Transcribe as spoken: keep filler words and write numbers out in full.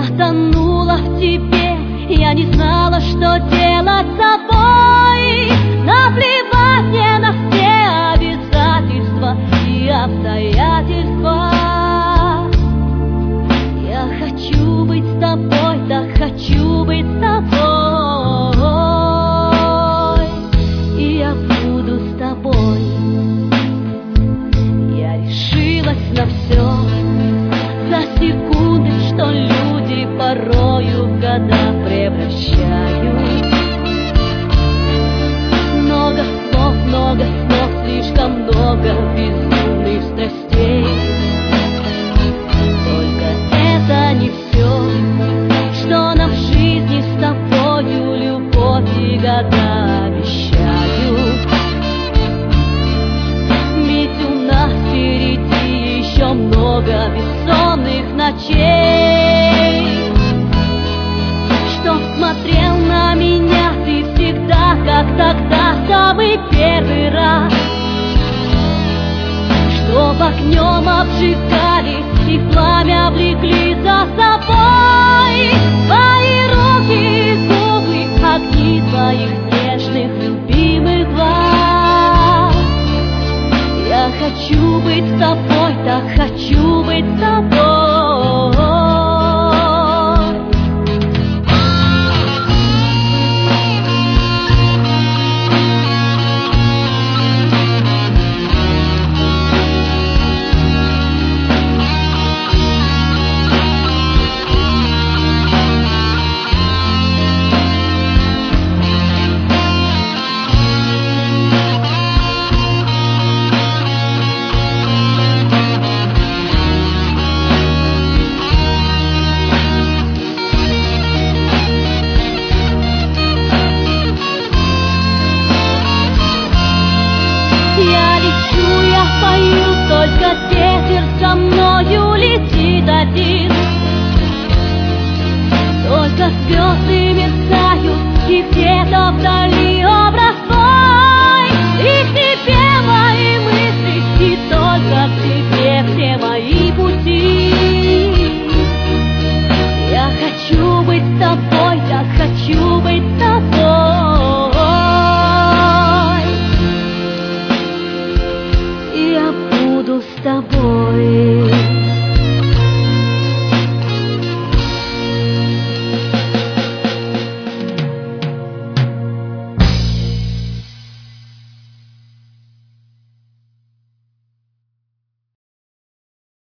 тонула в тебе, я не знала, что делать с собой. Наплевать мне на все обязательства и обстоятельства. Я хочу быть с тобой, так хочу быть с тобой, и я буду с тобой. Я решилась на все за секунды, что люди порою в года превращают. Много слов, много снов, слишком много безумных страстей. Только это не все, что нам в жизни с тобою любовь и года обещают. Ведь у нас впереди еще много бессонных ночей. Чтоб смотрел на меня ты всегда, как тогда, самый первый раз. Чтоб огнем обжигали и в пламя влекли за собой твои руки и губы, огни твоих нежных любимых глаз. Я хочу быть с тобой, так хочу быть с тобой. Только ветер со мною летит один. Только звезды мерцают, и где-то вдали образ твой. И к тебе мои мысли, и только к тебе все мои пути. Я хочу быть с тобой, так хочу быть с тобой. И я буду с тобой.